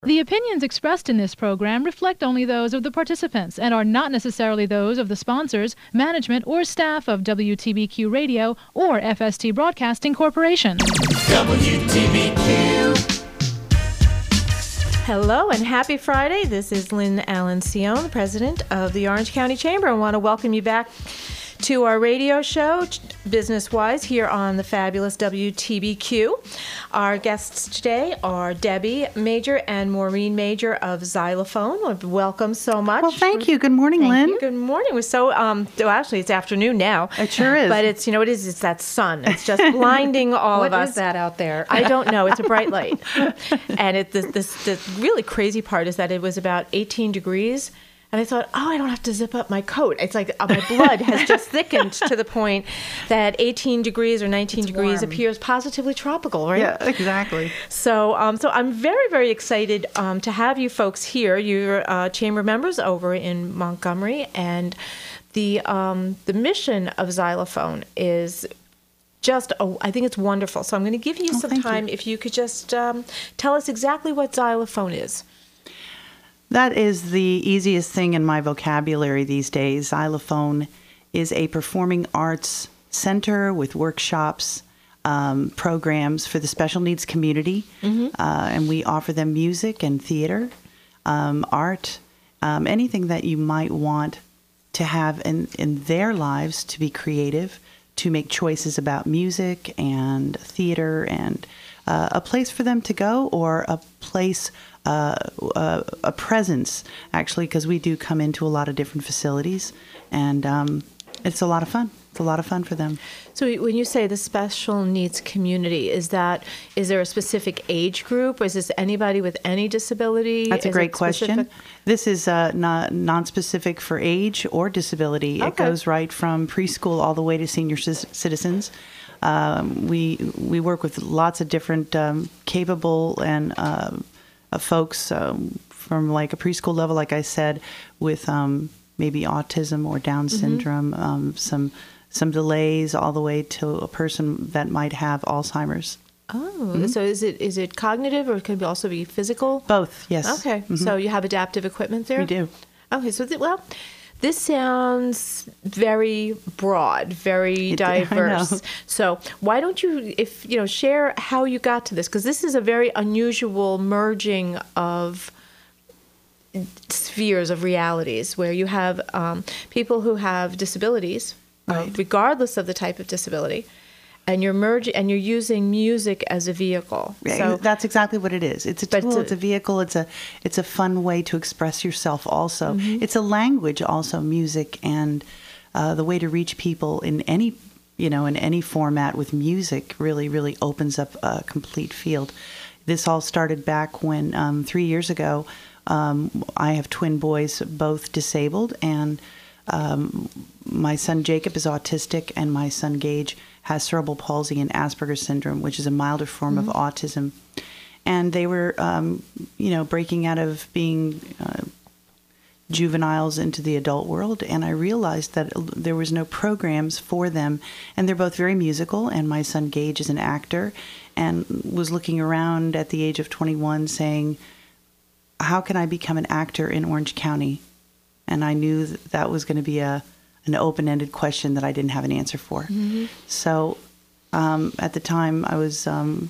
The opinions expressed in this program reflect only those of the participants and are not necessarily those of the sponsors, management, or staff of WTBQ Radio or FST Broadcasting Corporation. WTBQ. Hello and happy Friday. This is Lynn Allen Sion, president of the Orange County Chamber. I want to welcome you back to our radio show, Business Wise, here on the fabulous WTBQ. Our guests today are Debbie Major and Maureen Major of Xylophone. Welcome so much. Well, thank you. Good morning, Lynn. Good morning. We're so, actually, it's afternoon now. It sure is. But it's, it is, it's that sun. It's just blinding all of us. What is that out there? I don't know. It's a bright light. And the really crazy part is that it was about 18 degrees. And I thought, I don't have to zip up my coat. It's like my blood has just thickened to the point that 18 degrees or 19 degrees appears positively tropical, right? Yeah, exactly. So I'm very, very excited to have you folks here. You're chamber members over in Montgomery, and the mission of Xylophone is just, I think it's wonderful. So I'm going to give you some time if you could just tell us exactly what Xylophone is. That is the easiest thing in my vocabulary these days. Xylophone is a performing arts center with workshops, programs for the special needs community. And we offer them music and theater, art, anything that you might want to have in their lives to be creative, to make choices about music and theater, and a place for them to go, or a place, a presence, actually, because we do come into a lot of different facilities, and it's a lot of fun. It's a lot of fun for them. So when you say the special needs community, is there a specific age group, or is this anybody with any disability? That's a great question. This is not non-specific for age or disability. Okay. It goes right from preschool all the way to senior citizens. We work with lots of different capable and folks from like a preschool level, like I said, with maybe autism or Down syndrome, some delays, all the way to a person that might have Alzheimer's. Oh, so is it cognitive, or could it also be physical? Both, yes. Okay, so you have adaptive equipment there? We do. Okay, so this sounds very broad, very diverse. So why don't you, share how you got to this? Because this is a very unusual merging of spheres of realities, where you have people who have disabilities, right, regardless of the type of disability, and you're merging and you're using music as a vehicle. Yeah, so that's exactly what it is. It's a tool. It's a vehicle. It's a fun way to express yourself. Also, it's a language. Also, music, and the way to reach people in any format with music really opens up a complete field. This all started back when 3 years ago. I have twin boys, both disabled, and my son Jacob is autistic, and my son Gage has cerebral palsy and Asperger's syndrome, which is a milder form of autism. And they were, breaking out of being juveniles into the adult world, and I realized that there was no programs for them. And they're both very musical, and my son Gage is an actor, and was looking around at the age of 21 saying, how can I become an actor in Orange County? And I knew that was going to be an open-ended question that I didn't have an answer for. So at the time, I was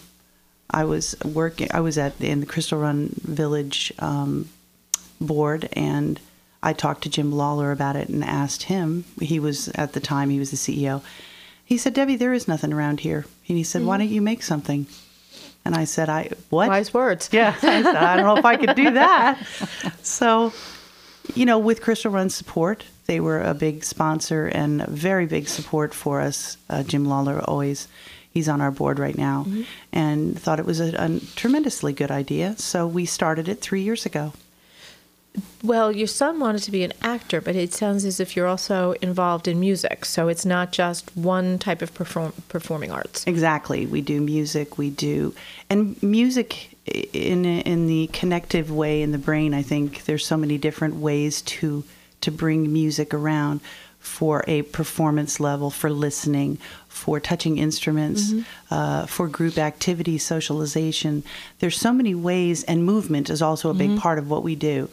working. I was in the Crystal Run Village board, and I talked to Jim Lawler about it and asked him. At the time he was the CEO. He said, "Debbie, there is nothing around here." And he said, "Why don't you make something?" And I said, what? Wise words. Yeah. I said, I don't know if I could do that. So, with Crystal Run's support, they were a big sponsor and a very big support for us. Jim Lawler he's on our board right now, and thought it was a tremendously good idea. So we started it 3 years ago. Well, your son wanted to be an actor, but it sounds as if you're also involved in music. So it's not just one type of performing arts. Exactly. We do music. And music in the connective way in the brain. I think there's so many different ways to bring music around. for a performance level, for listening, for touching instruments, for group activity, socialization. There's so many ways, and movement is also a big part of what we do.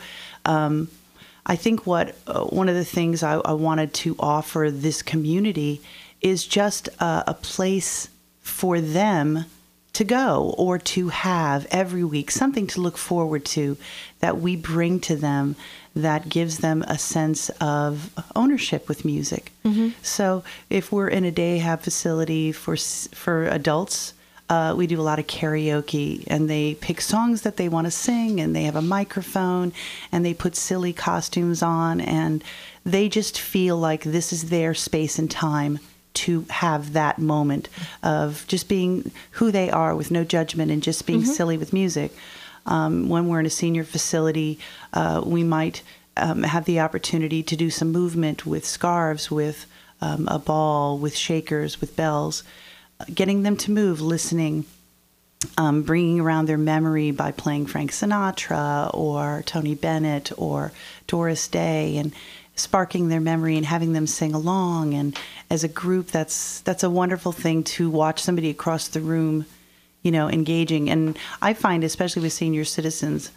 I think one of the things I wanted to offer this community is just a place for them to go or to have every week, something to look forward to that we bring to them that gives them a sense of ownership with music. So if we're in a day hab facility for adults, we do a lot of karaoke, and they pick songs that they want to sing, and they have a microphone, and they put silly costumes on, and they just feel like this is their space and time to have that moment of just being who they are with no judgment and just being silly with music. When we're in a senior facility, we might have the opportunity to do some movement with scarves, with a ball, with shakers, with bells, getting them to move, listening, bringing around their memory by playing Frank Sinatra or Tony Bennett or Doris Day, and sparking their memory and having them sing along. And as a group, that's a wonderful thing to watch somebody across the room, engaging. And I find, especially with senior citizens,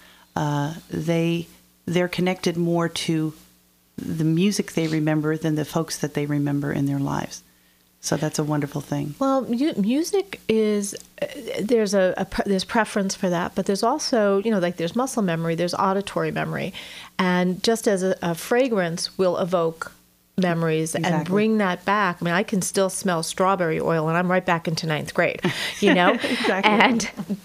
they're connected more to the music they remember than the folks that they remember in their lives. So that's a wonderful thing. Well, music is, there's there's preference for that, but there's also, like there's muscle memory, there's auditory memory. And just as a fragrance will evoke memories and bring that back. I mean, I can still smell strawberry oil, and I'm right back into 9th grade, Exactly. And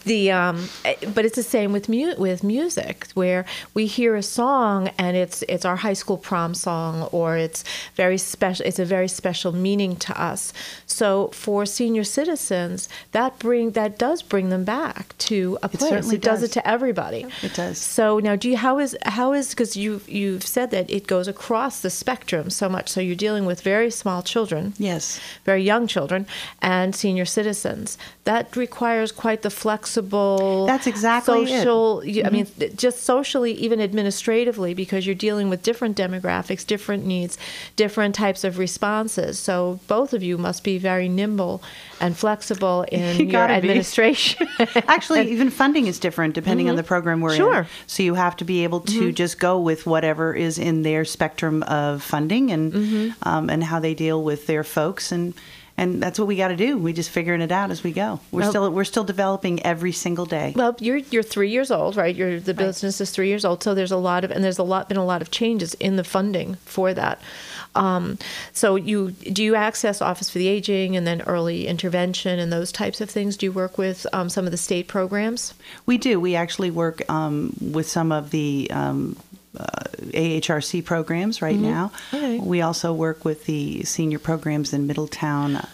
but it's the same with music, where we hear a song and it's our high school prom song, or it's very special. It's a very special meaning to us. So for senior citizens, that does bring them back to a place. It certainly does it to everybody. It does. So now, how is because you've said that it goes across the spectrum so much. So you're dealing with very small children, yes, very young children, and senior citizens. That requires quite the flexible. That's exactly social. I mean, just socially, even administratively, because you're dealing with different demographics, different needs, different types of responses. So both of you must be very nimble and flexible in your administration. Actually, even funding is different depending on the program we're in. So you have to be able to just go with whatever is in their spectrum of funding and how they deal with their folks, and that's what we got to do. We just figuring it out as we go. We're still developing every single day. Well, you're 3 years old, right? The business is 3 years old, so there's been a lot of changes in the funding for that. So do you access Office for the Aging and then early intervention and those types of things? Do you work with some of the state programs? We do. We actually work with some of the AHRC programs right now. Okay. We also work with the senior programs in Middletown.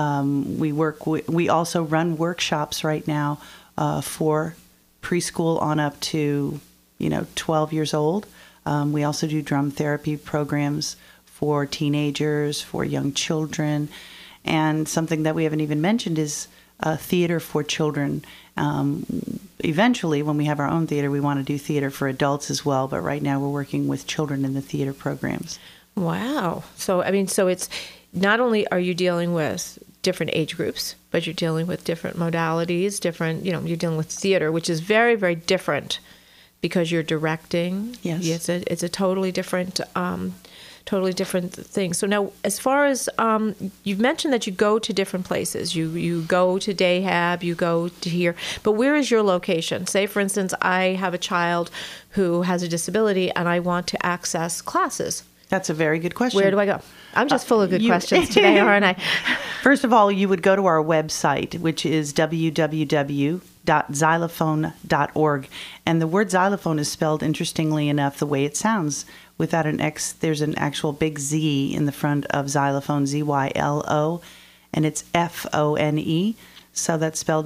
We also run workshops right now for preschool on up to 12 years old. We also do drum therapy programs for teenagers, for young children, and something that we haven't even mentioned is theater for children. Eventually, when we have our own theater, we want to do theater for adults as well, but right now we're working with children in the theater programs. Wow. So it's not only are you dealing with different age groups, but you're dealing with different modalities, you're dealing with theater, which is very, very different because you're directing. Yes. It's a totally different thing. So now, as far as you've mentioned that you go to different places, you go to Dayhab, you go to here, but where is your location? Say, for instance, I have a child who has a disability and I want to access classes. That's a very good question. Where do I go? I'm just full of good questions today, aren't I? First of all, you would go to our website, which is www.xylophone.org. And the word xylophone is spelled, interestingly enough, the way it sounds. Without an X, there's an actual big Z in the front of xylophone, Z-Y-L-O, and it's F-O-N-E. So that's spelled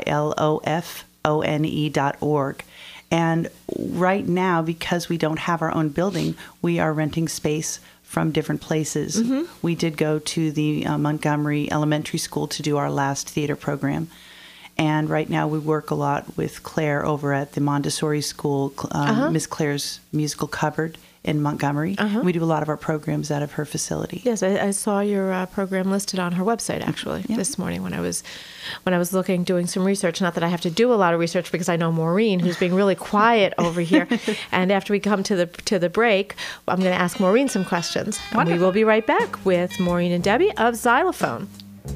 ZYLOFONE.org. And right now, because we don't have our own building, we are renting space from different places. We did go to the Montgomery Elementary School to do our last theater program. And right now we work a lot with Claire over at the Montessori School, Miss Claire's Musical Cupboard in Montgomery. We do a lot of our programs out of her facility. Yes, I saw your program listed on her website actually this morning when I was looking, doing some research. Not that I have to do a lot of research because I know Maureen, who's being really quiet over here. And after we come to the break, I'm going to ask Maureen some questions. And we will be right back with Maureen and Debbie of Xylophone.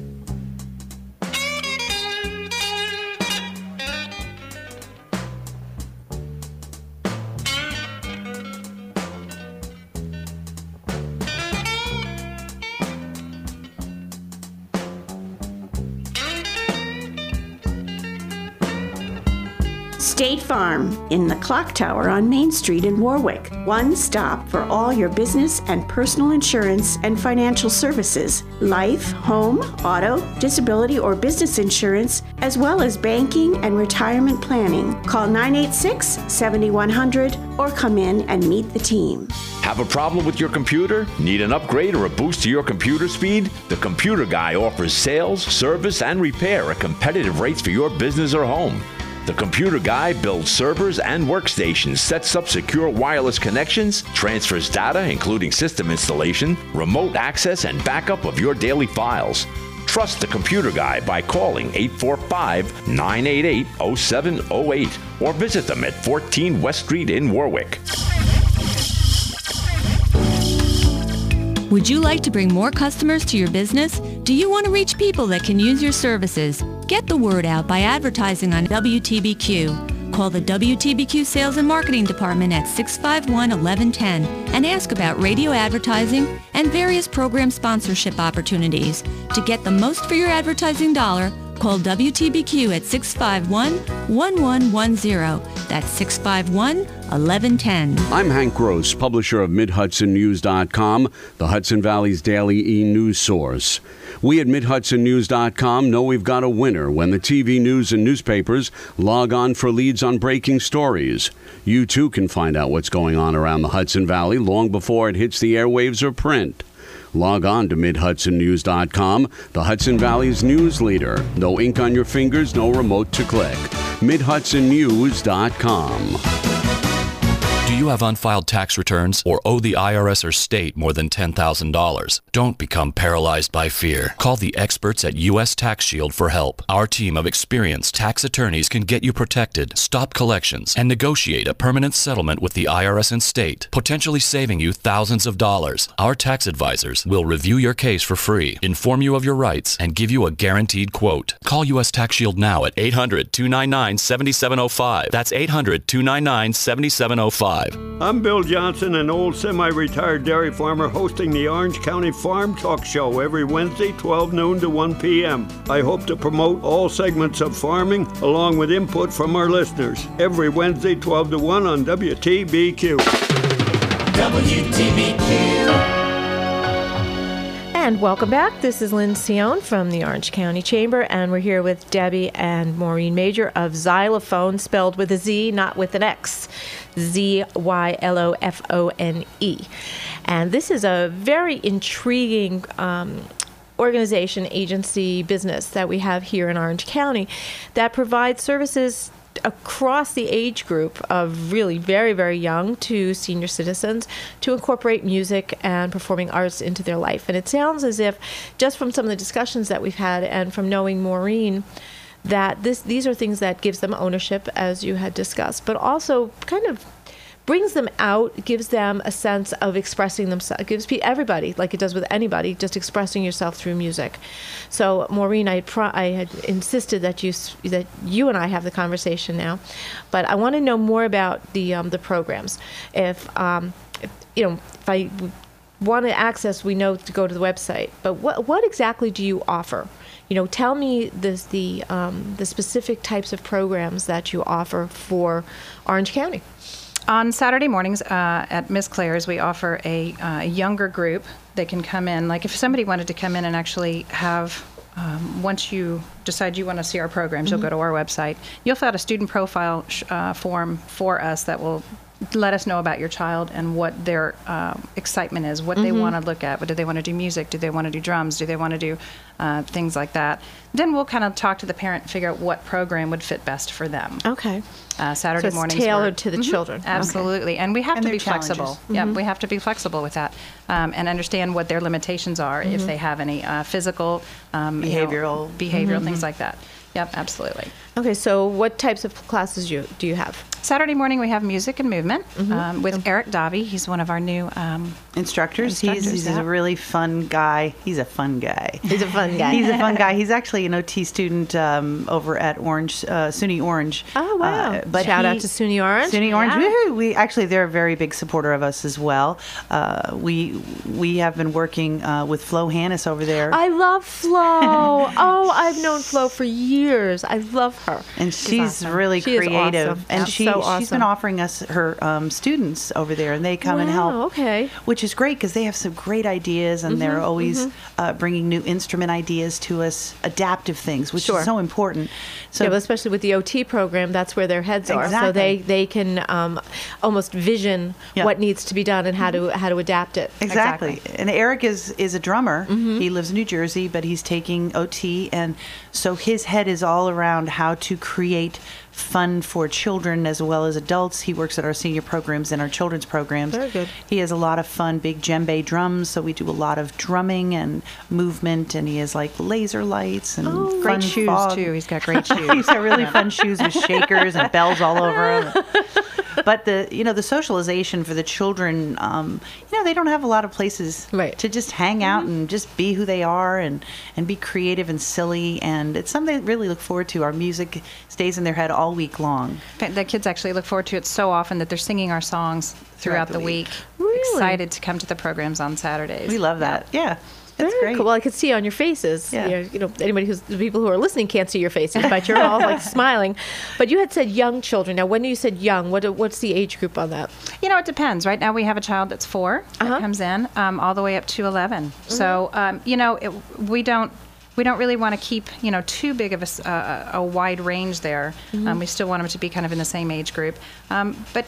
State Farm in the Clock Tower on Main Street in Warwick. One stop for all your business and personal insurance and financial services, life, home, auto, disability, or business insurance, as well as banking and retirement planning. Call 986-7100 or come in and meet the team. Have a problem with your computer? Need an upgrade or a boost to your computer speed? The Computer Guy offers sales, service, and repair at competitive rates for your business or home. The Computer Guy builds servers and workstations, sets up secure wireless connections, transfers data, including system installation, remote access, and backup of your daily files. Trust the Computer Guy by calling 845-988-0708 or visit them at 14 West Street in Warwick. Would you like to bring more customers to your business? Do you want to reach people that can use your services? Get the word out by advertising on WTBQ. Call the WTBQ Sales and Marketing Department at 651-1110 and ask about radio advertising and various program sponsorship opportunities. To get the most for your advertising dollar, call WTBQ at 651-1110. That's 651-1110. I'm Hank Gross, publisher of MidHudsonNews.com, the Hudson Valley's daily e-news source. We at MidHudsonNews.com know we've got a winner when the TV news and newspapers log on for leads on breaking stories. You too can find out what's going on around the Hudson Valley long before it hits the airwaves or print. Log on to MidHudsonNews.com, the Hudson Valley's news leader. No ink on your fingers, no remote to click. MidHudsonNews.com. Do you have unfiled tax returns or owe the IRS or state more than $10,000? Don't become paralyzed by fear. Call the experts at U.S. Tax Shield for help. Our team of experienced tax attorneys can get you protected, stop collections, and negotiate a permanent settlement with the IRS and state, potentially saving you thousands of dollars. Our tax advisors will review your case for free, inform you of your rights, and give you a guaranteed quote. Call U.S. Tax Shield now at 800-299-7705. That's 800-299-7705. I'm Bill Johnson, an old semi-retired dairy farmer hosting the Orange County Farm Talk Show every Wednesday, 12 noon to 1 p.m. I hope to promote all segments of farming along with input from our listeners. Every Wednesday, 12 to 1 on WTBQ. WTBQ. And welcome back. This is Lynn Sion from the Orange County Chamber, and we're here with Debbie and Maureen Major of Xylophone, spelled with a Z, not with an X. Xylophone. And this is a very intriguing organization, agency, business that we have here in Orange County that provides services across the age group of really very, very young to senior citizens to incorporate music and performing arts into their life. And it sounds as if, just from some of the discussions that we've had and from knowing Maureen, that these are things that gives them ownership, as you had discussed, but also kind of brings them out, gives them a sense of expressing themselves, gives everybody, like it does with anybody, just expressing yourself through music. So, Maureen, I had insisted that you and I have the conversation now, but I want to know more about the programs. If I want to access, we know to go to the website, but what exactly do you offer? Tell me the specific types of programs that you offer for Orange County. On Saturday mornings at Miss Claire's, we offer a younger group. They can come in. Like if somebody wanted to come in and actually have, once you decide you want to see our programs, you'll go to our website. You'll fill out a student profile form for us that will let us know about your child and what their excitement is, what they want to look at. What do they want to do? Music? Do they want to do drums? Do they want to do things like that? Then we'll kind of talk to the parent and figure out what program would fit best for them. Okay. Saturday so it's mornings tailored to the children. Absolutely. And we have And to their be flexible. challenges. Yeah, we have to be flexible with that and understand what their limitations are, if they have any physical, Behavioral. behavioral things like that. Yep, absolutely. Okay, so what types of classes do you have? Saturday morning we have music and movement with Eric Davi. He's one of our new Instructors. He's yeah. a really fun guy. He's a fun guy. He's a fun guy. He's a fun guy. He's actually an OT student over at Orange, SUNY Orange. Oh, wow. But Shout out to SUNY Orange. SUNY Orange. Yeah. Woohoo! They're a very big supporter of us as well. We have been working with Flo Hannis over there. I love Flo. Oh, I've known Flo for years. I love her. And she's awesome. really She is creative. awesome. And That's so awesome. she's been offering us her students over there, and they come and help. Okay. Which is great because they have some great ideas, and they're always bringing new instrument ideas to us, adaptive things, which Sure. is so important. So Yeah, but especially with the OT program, that's where their heads are. So Exactly. they can almost vision Yeah. what needs to be done and how to adapt it. Exactly. And Eric is a drummer. He lives in New Jersey, but he's taking OT, and so his head is all around how to create fun for children as well as adults. He works at our senior programs and our children's programs. Very good. He has a lot of fun, big djembe drums, so we do a lot of drumming and movement, and he has like laser lights and fun Great shoes, fog. too. He's got great shoes. He's got really fun shoes with shakers and bells all over them. But the socialization for the children, they don't have a lot of places to just hang out and just be who they are and be creative and silly. And it's something they really look forward to. Our music stays in their head all week long. The kids actually look forward to it so often that they're singing our songs throughout the week. Really? Excited to come to the programs on Saturdays. We love that. Yeah. That's Very great. cool. Well, I could see on your faces. Yeah. The people who are listening can't see your faces, but you're all like smiling. But you had said young children. Now, when you said young, what's the age group on that? It depends. Right now we have a child that's 4 that comes in, all the way up to 11. So, we don't really want to keep, too big of a wide range there. We still want them to be kind of in the same age group. But,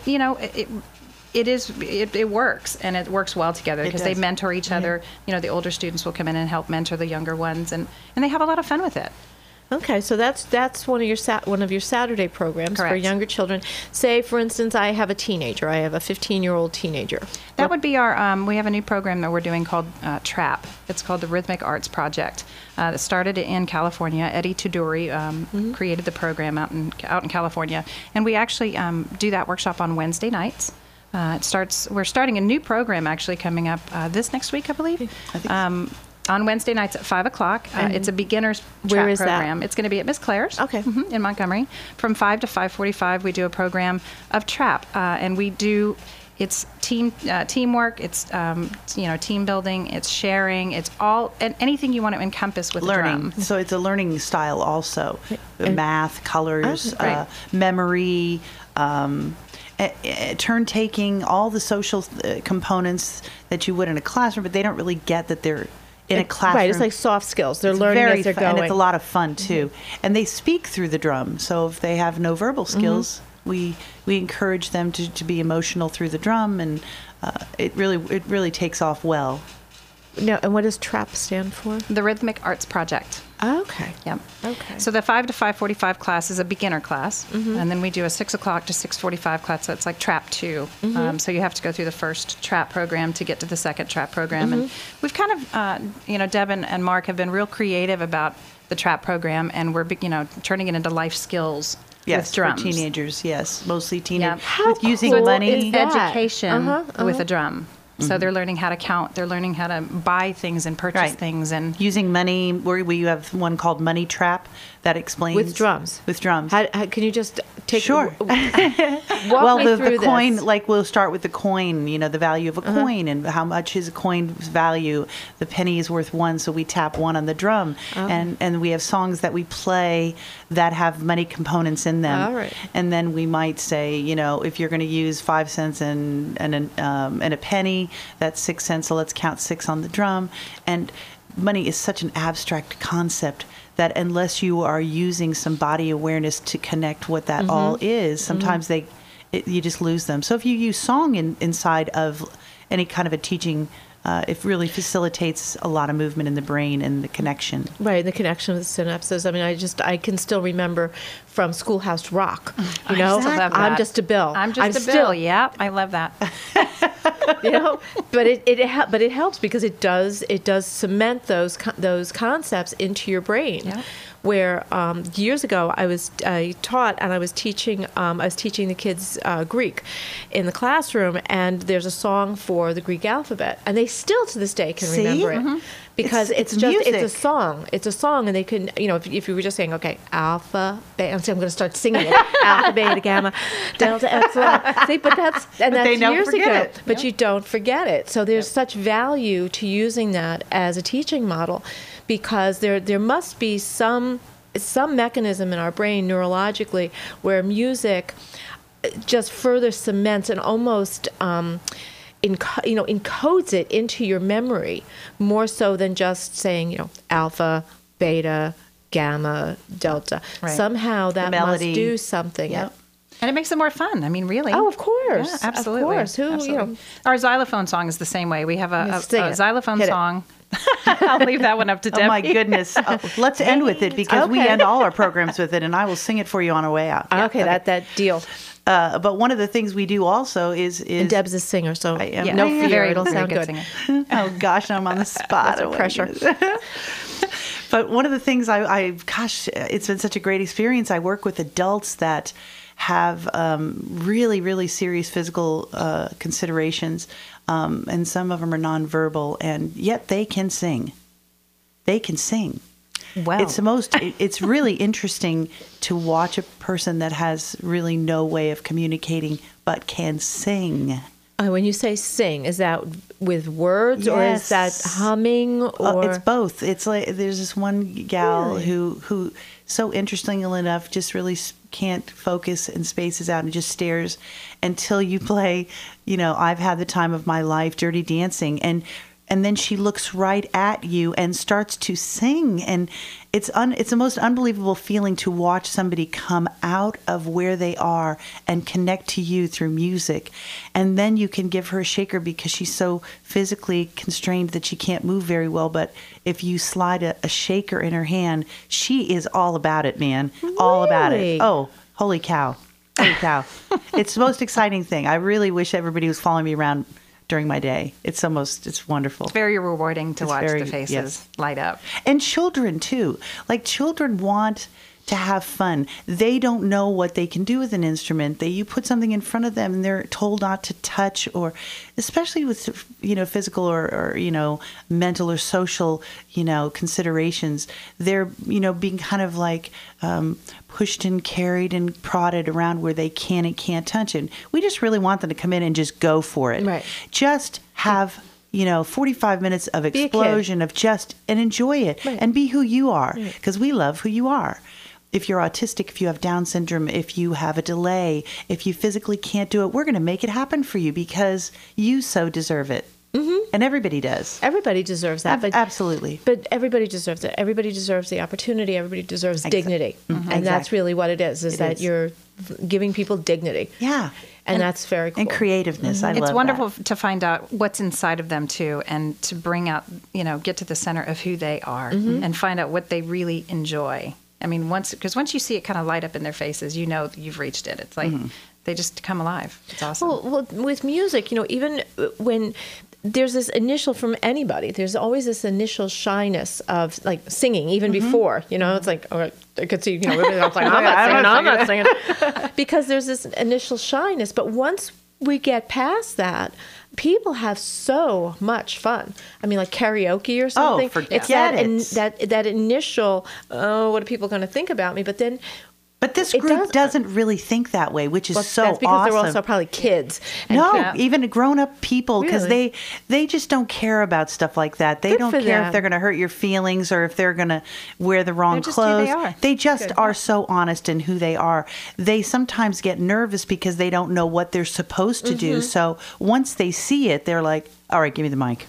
it works, and it works well together because they mentor each other. The older students will come in and help mentor the younger ones, and they have a lot of fun with it. Okay, so that's one of your Saturday programs for Correct. younger children. Say, for instance, I have a teenager. I have a 15-year-old teenager. That would be our. We have a new program that we're doing called TRAP. It's called the Rhythmic Arts Project. That started in California. Eddie Tudori created the program out in California, and we actually do that workshop on Wednesday nights. We're starting a new program actually coming up this next week, I believe. I think so. On Wednesday nights at 5 o'clock. It's a beginner's Where trap is that? program. It's going to be at Miss Claire's in Montgomery. From 5 to 5:45, we do a program of trap. And we do, it's teamwork, it's team building, it's sharing, it's all, and anything you want to encompass with Learning. the drum. So it's a learning style also. Math, colors, Right. memory, turn taking, all the social components that you would in a classroom, but they don't really get that they're in a classroom. Right, it's like soft skills. They're learning very as they're fun, going. and it's a lot of fun too. And they speak through the drum, so if they have no verbal skills, we encourage them to be emotional through the drum, and it really takes off well. Now, and what does TRAP stand for? The Rhythmic Arts Project. Okay. Yep. Okay. So the 5 to 5:45 class is a beginner class, and then we do a 6 o'clock to 6:45 class. So it's like Trap 2. So you have to go through the first Trap program to get to the second Trap program. And we've kind of, Deb and Mark have been real creative about the Trap program, and we're, turning it into life skills. Yes, with drums. for teenagers. Yes, mostly teenagers. Yeah. How with using cool money. is that? Education with a drum. So they're learning how to count. They're learning how to buy things and purchase things, and using money. We have one called Money Trap that explains With drums. With drums. How can you just take? Sure. Walk Well, me the through coin, this. like we'll start with the coin, the value of a coin and how much is a coin's value. The penny is worth 1, so we tap 1 on the drum. And we have songs that we play that have money components in them. All right. And then we might say, if you're going to use 5 cents and a penny, that's 6 cents, so let's count 6 on the drum. And money is such an abstract concept that unless you are using some body awareness to connect what that all is, sometimes you just lose them. So if you use song inside of any kind of a teaching, it really facilitates a lot of movement in the brain and the connection. Right, the connection with the synapses. I mean, I can still remember from Schoolhouse Rock. You know, Exactly. I'm just a Bill. I'm just a Bill. Yeah, I love that. You know, but it helps because it does cement those concepts into your brain. Yeah. Where years ago I taught and I was teaching the kids Greek in the classroom, and there's a song for the Greek alphabet, and they still to this day can remember it because it's a song. It's a song, and they can, you know, if you were just saying, okay, alpha, beta, I'm going to start singing it, alpha, beta, gamma, delta, epsilon. See, but that's years ago. But you don't forget it. So there's such value to using that as a teaching model, because there must be some mechanism in our brain neurologically where music just further cements and almost encodes it into your memory more so than just saying, you know, alpha, beta, gamma, delta. Right. Somehow that must do something. Yep. And it makes it more fun. I mean, really. Oh, of course. Yeah, absolutely. Of course. Absolutely. You know. Our xylophone song is the same way. We have a xylophone Hit it. song. I'll leave that one up to Debbie. Oh, my goodness. Let's end with it, because we end all our programs with it, and I will sing it for you on our way out. Okay, that deal. But one of the things we do also is And Deb's a singer, so I am. no fear, very, it'll very sound good. singer. Oh, gosh, I'm on the spot. That's pressure. But one of the things gosh, it's been such a great experience. I work with adults that have really, really serious physical considerations, and some of them are nonverbal, and yet they can sing. They can sing. Wow. It's really interesting to watch a person that has really no way of communicating but can sing. When you say sing, is that with words or is that humming? Or it's both. It's like there's this one gal who so interestingly enough just really can't focus and spaces out and just stares until you play, you know, I've Had the Time of My Life, Dirty Dancing, and then she looks right at you and starts to sing, and it's the most unbelievable feeling to watch somebody come out of where they are and connect to you through music. And then you can give her a shaker because she's so physically constrained that she can't move very well, but if you slide a shaker in her hand, she is all about it, man. Really? All about it. Oh, holy cow. Holy cow. It's the most exciting thing. I really wish everybody was following me around during my day. It's wonderful. It's very rewarding to watch the faces light up. And children too. Like, children want to have fun. They don't know what they can do with an instrument. You put something in front of them and they're told not to touch, or especially with, you know, physical or you know, mental or social, you know, considerations. They're, you know, being kind of like pushed and carried and prodded around where they can and can't touch it. We just really want them to come in and just go for it. Right. Just have, you know, 45 minutes of explosion of just, and enjoy it, and be who you are, because we love who you are. If you're autistic, if you have Down syndrome, if you have a delay, if you physically can't do it, we're going to make it happen for you because you so deserve it. Mm-hmm. And everybody does. Everybody deserves that. Absolutely. But everybody deserves it. Everybody deserves the opportunity. Everybody deserves dignity. Mm-hmm. And that's really what it is that you're giving people dignity. Yeah. And that's very cool. And creativeness. Mm-hmm. I love that. It's wonderful to find out what's inside of them, too, and to bring out, you know, get to the center of who they are and find out what they really enjoy. I mean, once you see it kind of light up in their faces, you know you've reached it. It's like they just come alive. It's awesome. Well, with music, you know, even when there's this initial, from anybody, there's always this initial shyness of like singing, even before, you know, it's like, oh, I could see, you know, it's like, I'm not singing. Because there's this initial shyness. But once we get past that, people have so much fun. I mean, like karaoke or something. Oh, forget it's that initial, what are people going to think about me? But then... But this group doesn't really think that way, which is so awesome. That's because they're also probably kids. No, even grown-up people, because they just don't care about stuff like that. They don't care if they're going to hurt your feelings or if they're going to wear the wrong clothes. They just are so honest in who they are. They sometimes get nervous because they don't know what they're supposed to do. So once they see it, they're like, all right, give me the mic.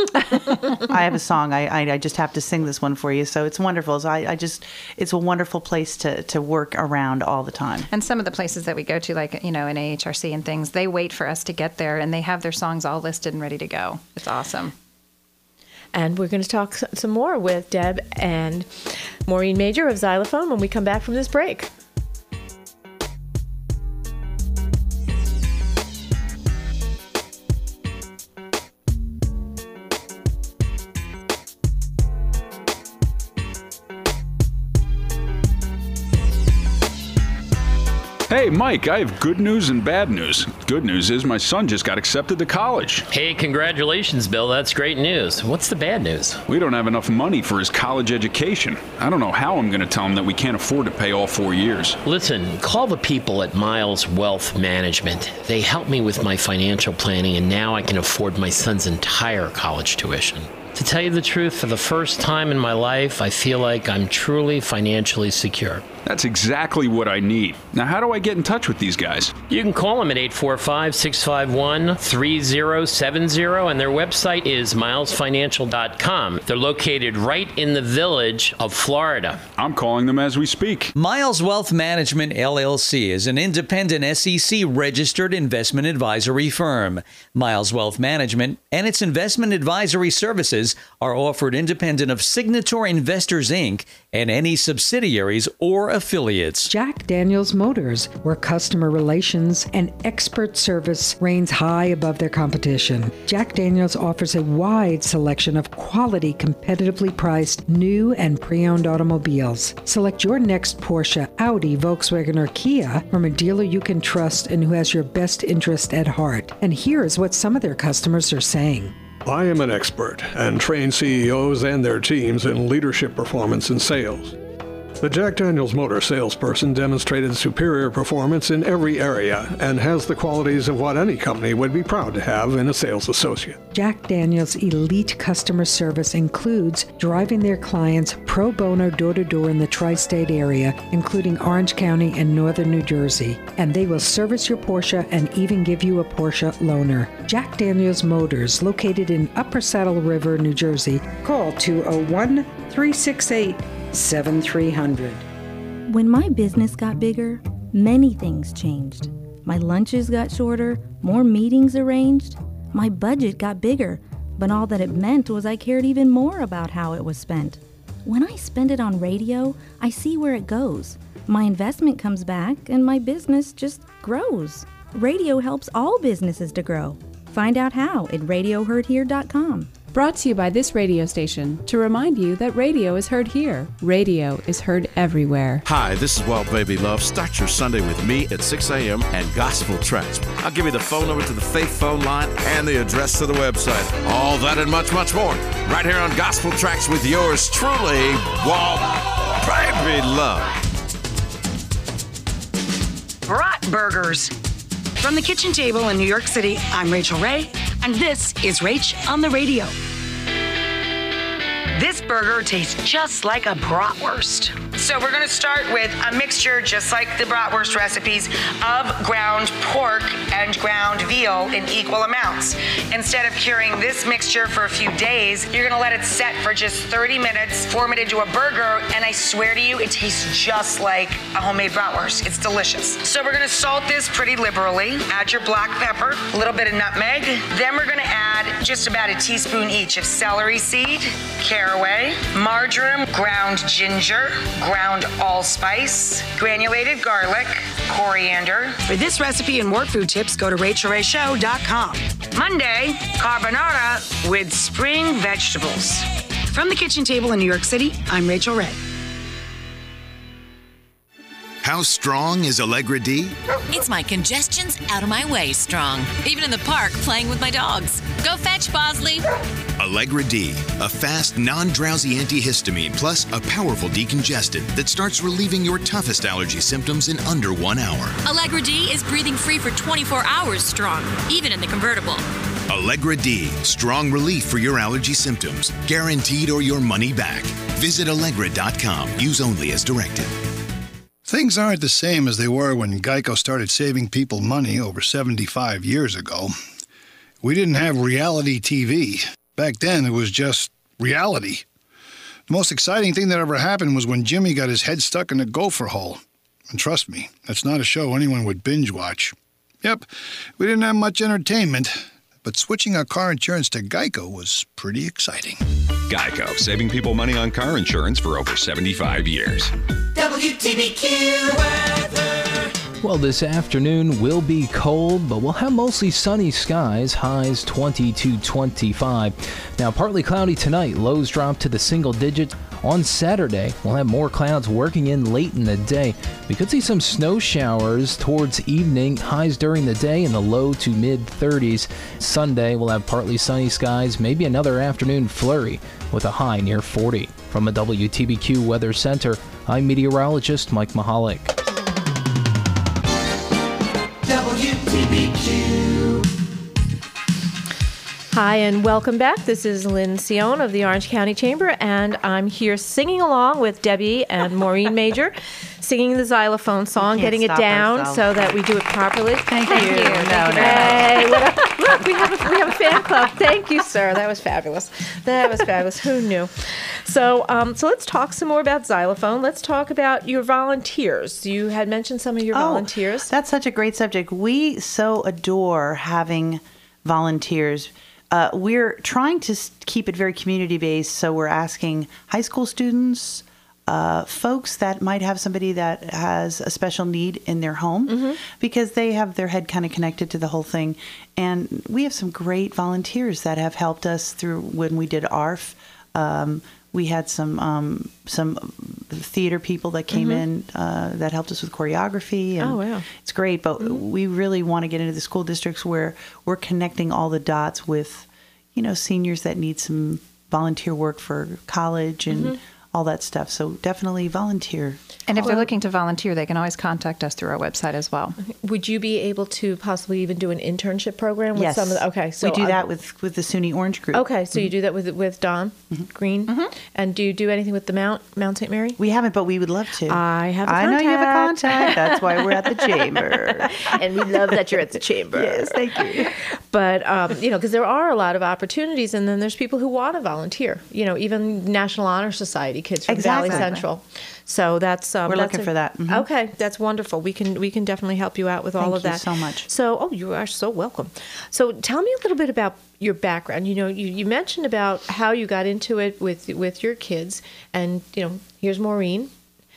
I have a song. I just have to sing this one for you. So it's wonderful. So it's a wonderful place to work around all the time. And some of the places that we go to, like, in AHRC and things, they wait for us to get there, and they have their songs all listed and ready to go. It's awesome. And we're going to talk some more with Deb and Maureen Major of Xylophone when we come back from this break. Hey, Mike, I have good news and bad news. Good news is my son just got accepted to college. Hey, congratulations, Bill. That's great news. What's the bad news? We don't have enough money for his college education. I don't know how I'm going to tell him that we can't afford to pay all 4 years. Listen, call the people at Miles Wealth Management. They help me with my financial planning, and now I can afford my son's entire college tuition. To tell you the truth, for the first time in my life, I feel like I'm truly financially secure. That's exactly what I need. Now, how do I get in touch with these guys? You can call them at 845-651-3070, and their website is milesfinancial.com. They're located right in the Village of Florida. I'm calling them as we speak. Miles Wealth Management, LLC is an independent SEC-registered investment advisory firm. Miles Wealth Management and its investment advisory services are offered independent of Signature Investors, Inc. and any subsidiaries or affiliates. Jack Daniels Motors, where customer relations and expert service reigns high above their competition. Jack Daniels offers a wide selection of quality, competitively priced new and pre-owned automobiles. Select your next Porsche, Audi, Volkswagen, or Kia from a dealer you can trust and who has your best interest at heart. And here's what some of their customers are saying. I am an expert and train CEOs and their teams in leadership performance and sales. The Jack Daniels Motor salesperson demonstrated superior performance in every area and has the qualities of what any company would be proud to have in a sales associate. Jack Daniels' elite customer service includes driving their clients pro bono door-to-door in the tri-state area, including Orange County and northern New Jersey. And they will service your Porsche and even give you a Porsche loaner. Jack Daniels Motors, located in Upper Saddle River, New Jersey. Call 201-368-7300. When my business got bigger, many things changed. My lunches got shorter, more meetings arranged. My budget got bigger, but all that it meant was I cared even more about how it was spent. When I spend it on radio, I see where it goes. My investment comes back and my business just grows. Radio helps all businesses to grow. Find out how at radioheardhere.com. Brought to you by this radio station to remind you that radio is heard here. Radio is heard everywhere. Hi, this is Wild Baby Love. Start your Sunday with me at 6 a.m. and Gospel Tracks. I'll give you the phone number to the Faith phone line and the address to the website. All that and much, much more. Right here on Gospel Tracks with yours truly, Wild Baby Love. Bratburgers. From the kitchen table in New York City, I'm Rachel Ray, and this is Rach on the Radio. This burger tastes just like a bratwurst. So we're going to start with a mixture, just like the bratwurst recipes, of ground pork and ground veal in equal amounts. Instead of curing this mixture for a few days, you're going to let it set for just 30 minutes, form it into a burger, and I swear to you, it tastes just like a homemade bratwurst. It's delicious. So we're going to salt this pretty liberally, add your black pepper, a little bit of nutmeg. Then we're going to add just about a teaspoon each of celery seed, caraway, marjoram, ground ginger, ground allspice, granulated garlic, coriander. For this recipe and more food tips, go to RachelRayShow.com. Monday, carbonara with spring vegetables. From the kitchen table in New York City, I'm Rachel Ray. How strong is Allegra D? It's my congestion's out of my way strong. Even in the park, playing with my dogs. Go fetch, Bosley. Allegra D, a fast, non-drowsy antihistamine plus a powerful decongestant that starts relieving your toughest allergy symptoms in under 1 hour. Allegra D is breathing free for 24 hours strong, even in the convertible. Allegra D, strong relief for your allergy symptoms, guaranteed or your money back. Visit Allegra.com. Use only as directed. Things aren't the same as they were when Geico started saving people money over 75 years ago. We didn't have reality TV, Back then, it was just reality. The most exciting thing that ever happened was when Jimmy got his head stuck in a gopher hole. And trust me, that's not a show anyone would binge watch. Yep, we didn't have much entertainment, but switching our car insurance to Geico was pretty exciting. Geico, saving people money on car insurance for over 75 years. WTBQ weather. Well, this afternoon will be cold, but we'll have mostly sunny skies, highs 20 to 25. Now, partly cloudy tonight, lows drop to the single digits. On Saturday, we'll have more clouds working in late in the day. We could see some snow showers towards evening, highs during the day in the low to mid 30s. Sunday, we'll have partly sunny skies, maybe another afternoon flurry with a high near 40. From the WTBQ Weather Center, I'm meteorologist Mike Mahalik. WTBQ. Hi, and welcome back. This is Lynn Sion of the Orange County Chamber, and I'm here singing along with Debbie and Maureen Major, singing the xylophone song, getting it down so that we do it properly. Thank you. Hey, look, we have a fan club. Thank you, sir. That was fabulous. Who knew? So let's talk some more about xylophone. Let's talk about your volunteers. You had mentioned some of your volunteers. That's such a great subject. We so adore having volunteers. We're trying to keep it very community-based, so we're asking high school students, folks that might have somebody that has a special need in their home, because they have their head kind of connected to the whole thing. And we have some great volunteers that have helped us through when we did ARF. We had some theater people that came in that helped us with choreography. And it's great, but we really want to get into the school districts where we're connecting all the dots with, seniors that need some volunteer work for college and all that stuff. So definitely volunteer. And if they're looking to volunteer, they can always contact us through our website as well. Would you be able to possibly even do an internship program with some of the? Okay, so we do that with the SUNY Orange Group. Okay, so you do that with Don Green, and do you do anything with the Mount St. Mary? We haven't, but we would love to. I know you have a contact. That's why we're at the chamber, and we love that you're at the chamber. Yes, thank you. But because there are a lot of opportunities, and then there's people who want to volunteer. Even National Honor Society kids from Valley Central. So that's we're looking for that. Okay, that's wonderful. We can definitely help you out with all of that. Thank you so much. So, you are so welcome. So, tell me a little bit about your background. You mentioned about how you got into it with your kids, and here's Maureen.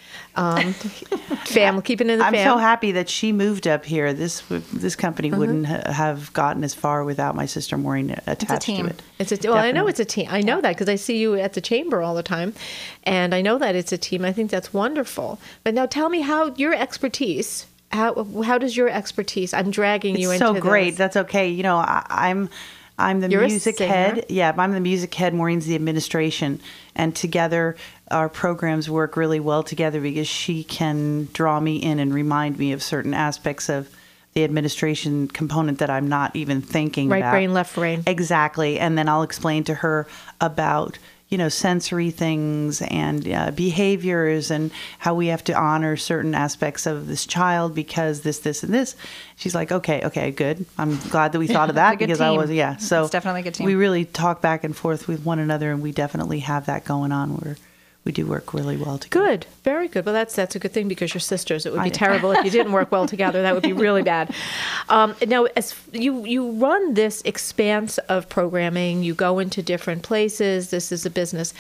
Family, keeping in the family. I'm so happy that she moved up here. This company wouldn't have gotten as far without my sister Maureen attached to it. I know it's a team. I know that because I see you at the chamber all the time, and I know that it's a team. I think that's wonderful. But now tell me how your expertise. How does your expertise? I'm dragging you into this. It's so great. That's okay. I'm the music head. Yeah, I'm the music head. Maureen's the administration, and together our programs work really well together because she can draw me in and remind me of certain aspects of the administration component that I'm not even thinking about. Right brain, left brain. Exactly. And then I'll explain to her about, sensory things and behaviors and how we have to honor certain aspects of this child because this, and this. She's like, okay, good. I'm glad that we thought of that because team. So it's definitely a good team. We really talk back and forth with one another, and we definitely have that going on where we do work really well together. Good, very good. Well, that's a good thing because you're sisters. It would be terrible if you didn't work well together. That would be really bad. Now, as you run this expanse of programming, you go into different places. This is a business.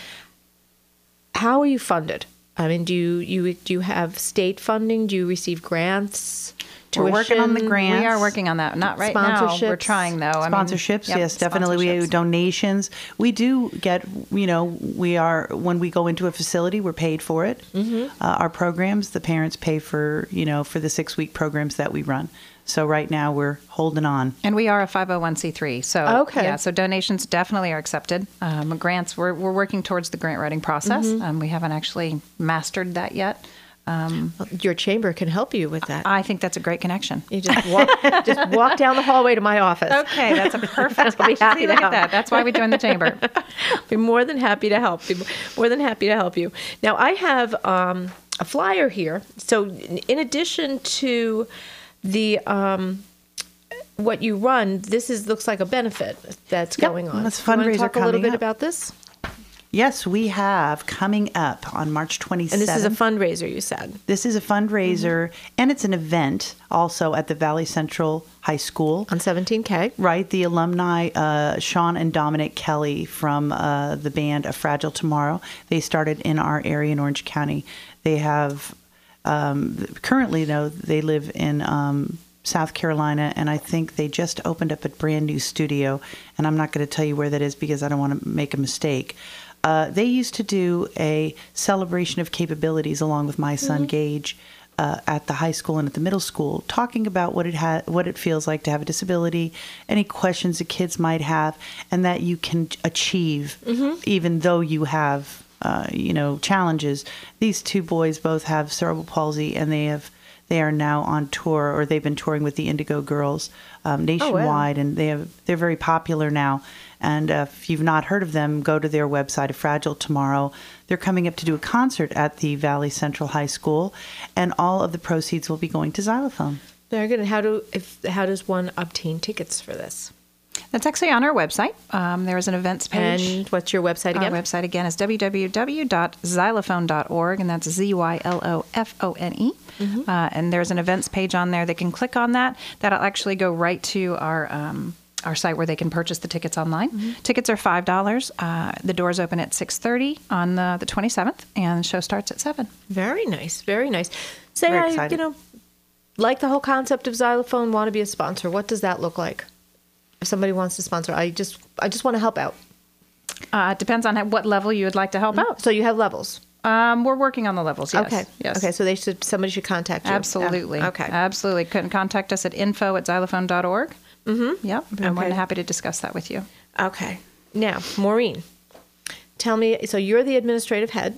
How are you funded? I mean, do you have state funding? Do you receive grants? We're working on the grants. We are working on that. Not right now. We're trying, though. Sponsorships, yes, definitely. We have donations. We do get, when we go into a facility, we're paid for it. Our programs, the parents pay for, for the 6-week programs that we run. So right now we're holding on. And we are a 501c3. So so donations definitely are accepted. Grants, we're working towards the grant writing process. We haven't actually mastered that yet. Your chamber can help you with that. I think that's a great connection. You just walk down the hallway to my office. Okay, that's a perfect. I'll be happy to help. That's why we joined the chamber. Be more than happy to help. More than happy to help you. Now I have a flyer here. So in addition to the what you run, this looks like a benefit that's going on. That's You wanna fundraiser talk a little coming bit up. about this? Yes, we have coming up on March 27th. And this is a fundraiser, you said. This is a fundraiser, and it's an event also at the Valley Central High School. On 17K. Right. The alumni, Sean and Dominic Kelly from the band A Fragile Tomorrow, they started in our area in Orange County. They have, currently, though, they live in South Carolina, and I think they just opened up a brand new studio, and I'm not going to tell you where that is because I don't want to make a mistake. They used to do a celebration of capabilities along with my son Gage at the high school and at the middle school, talking about what it feels like to have a disability, any questions the kids might have, and that you can achieve even though you have challenges. These two boys both have cerebral palsy, and they are now on tour, or they've been touring with the Indigo Girls nationwide, and they're very popular now. And if you've not heard of them, go to their website, A Fragile Tomorrow. They're coming up to do a concert at the Valley Central High School, and all of the proceeds will be going to Xylophone. Very good. And how does one obtain tickets for this? That's actually on our website. There is an events page. And what's your website again? Our website again is www.xylophone.org, and that's Zylofone. And there's an events page on there. They can click on that. That'll actually go right to our site where they can purchase the tickets online. Tickets are $5. The doors open at 6:30 on the 27th, and the show starts at 7. Very nice. Very nice. Say Very I, excited. like the whole concept of Xylophone, want to be a sponsor. What does that look like? If somebody wants to sponsor, I just want to help out. It depends on what level you would like to help out. So you have levels. We're working on the levels. Yes. Okay. Yes. Okay. So somebody should contact you. Absolutely. Okay. Absolutely. Contact us at info@xylophone.org. Yep. I'm more Okay. than happy to discuss that with you. Okay. Now, Maureen, tell me. So you're the administrative head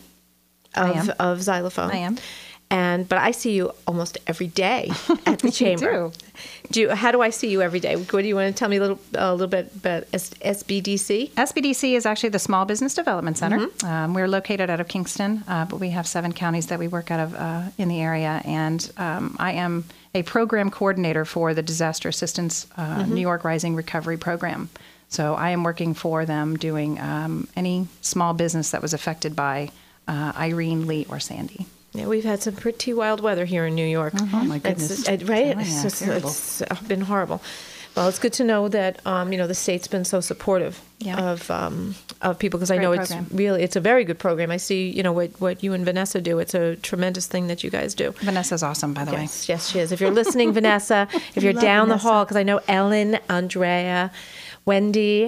of Xylophone. I am. But I see you almost every day at the chamber. How do I see you every day? What do you want to tell me a little bit about SBDC? SBDC is actually the Small Business Development Center. We're located out of Kingston, but we have 7 counties that we work out of in the area. And I am a program coordinator for the Disaster Assistance New York Rising Recovery Program. So I am working for them doing any small business that was affected by Irene, Lee, or Sandy. Yeah, we've had some pretty wild weather here in New York. Oh my goodness! Right? Oh, yeah, It's been horrible. Well, it's good to know that the state's been so supportive of people, because I know it's a very good program. I see what you and Vanessa do. It's a tremendous thing that you guys do. Vanessa's awesome, by the way. Yes, she is. If you're listening, Vanessa, if you're down the hall, because I know Ellen, Andrea, Wendy,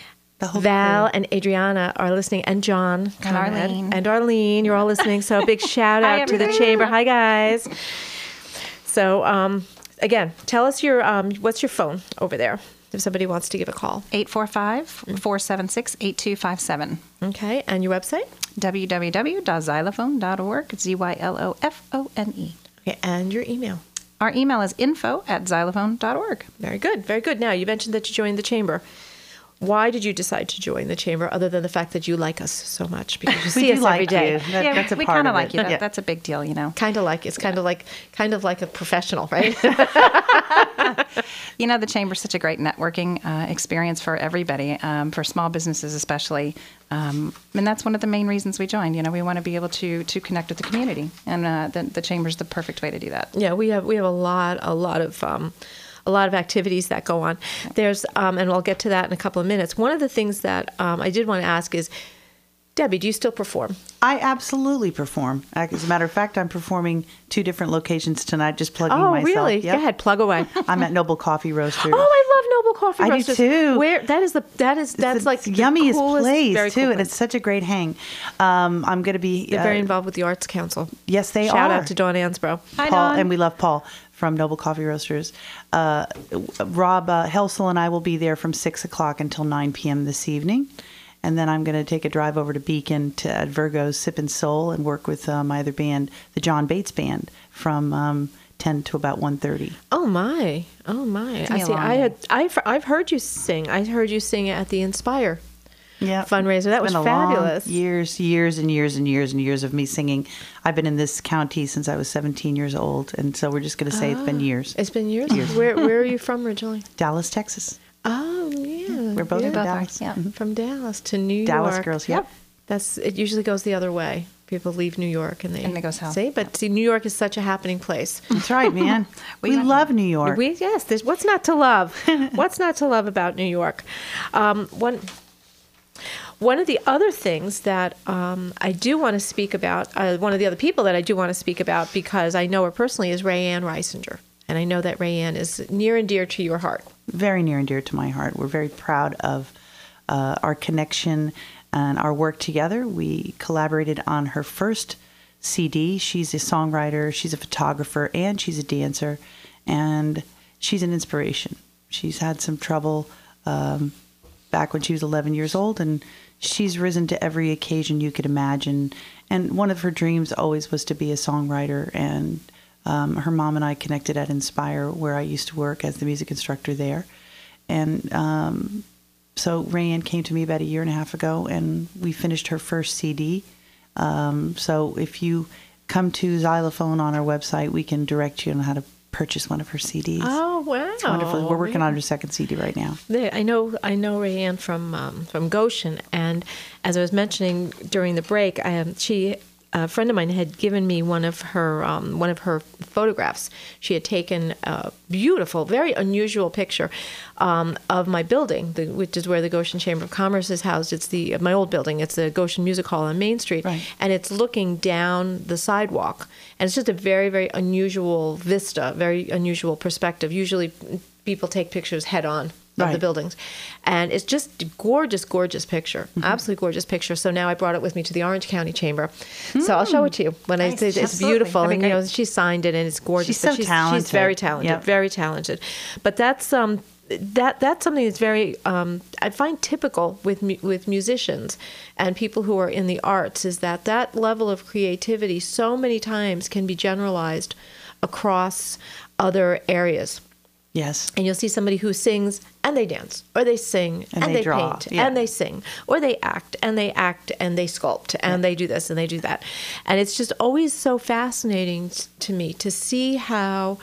Val and Adriana are listening, and John, and Arlene. You're all listening. So a big shout out to the chamber. Hi, guys. So again, tell us what's your phone over there if somebody wants to give a call. 845-476-8257. Okay, and your website? www.xylophone.org. Zylofone. Okay, and your email? Our email is info@xylophone.org. Very good, very good. Now, you mentioned that you joined the chamber. Why did you decide to join the chamber, other than the fact that you like us so much? Because you see us every day. That's a we part kind of of like it. you. That's a big deal, Kind of like it's kind of like a professional, right? The chamber's such a great networking experience for everybody, for small businesses especially, and that's one of the main reasons we joined. We want to be able to connect with the community, and the chamber's the perfect way to do that. Yeah, we have a lot of activities that go on. There's, and I'll get to that in a couple of minutes. One of the things that I did want to ask is, Debbie, do you still perform? I absolutely perform. As a matter of fact, I'm performing 2 different locations tonight, just plugging myself. Oh, really? Yep. Go ahead, plug away. I'm at Noble Coffee Roasters. Oh, I love Noble Coffee Roasters. I do too. Where that's like the yummiest coolest, place very too, cool and place. it's such a great hang. I'm going to be. They're very involved with the Arts Council. Yes, they are. Shout out to Dawn Ansbro. Hi, Paul, Dawn. and we love Paul from Noble Coffee Roasters. Rob Helsel and I will be there from 6 o'clock until 9 p.m. this evening. And then I'm going to take a drive over to Beacon at Virgo's Sip and Soul and work with my other band, the John Bates Band, from 10 to about 1:30. Oh my! I see. I've heard you sing. I heard you sing at the Inspire. fundraiser. That was It's been a fabulous. Long years and years of me singing. I've been in this county since I was 17 years old, and so we're just going to say it's been years. It's been years. Where are you from originally? Dallas, Texas. Oh, yeah. We're both in Dallas. From Dallas to New York. Dallas girls, yep. It usually goes the other way. People leave New York and they go south. But New York is such a happening place. That's right, man. we love New York. There's what's not to love? What's not to love about New York? One of the other things that I do want to speak about, one of the other people that I do want to speak about, because I know her personally, is Rayanne Reisinger. And I know that Rayanne is near and dear to your heart. Very near and dear to my heart. We're very proud of our connection and our work together. We collaborated on her first CD. She's a songwriter, she's a photographer, and she's a dancer. And she's an inspiration. She's had some trouble back when she was 11 years old, and she's risen to every occasion you could imagine. And one of her dreams always was to be a songwriter. And her mom and I connected at Inspire, where I used to work as the music instructor there. And so Rayanne came to me about a year and a half ago, and we finished her first CD. So if you come to Xylophone on our website, we can direct you on how to purchase one of her CDs. Oh, wow. It's wonderful. We're working on her second CD right now. I know Rayanne from Goshen, and as I was mentioning during the break, a friend of mine had given me one of her photographs. She had taken a beautiful, very unusual picture of my building, which is where the Goshen Chamber of Commerce is housed. It's my old building. It's the Goshen Music Hall on Main Street, and it's looking down the sidewalk. And it's just a very, very unusual vista, very unusual perspective. Usually, people take pictures head on of the buildings. And it's just gorgeous, gorgeous picture. Absolutely gorgeous picture. So now I brought it with me to the Orange County Chamber. So I'll show it to you when I say it's beautiful. And she signed it and it's gorgeous. She's so talented. She's very talented, very talented. But that's something that's very I find typical with musicians and people who are in the arts, is that level of creativity so many times can be generalized across other areas. Yes. And you'll see somebody who sings and they dance, or they sing and they draw, paint, and they sing, or they act and they sculpt, and they do this and they do that. And it's just always so fascinating to me to see how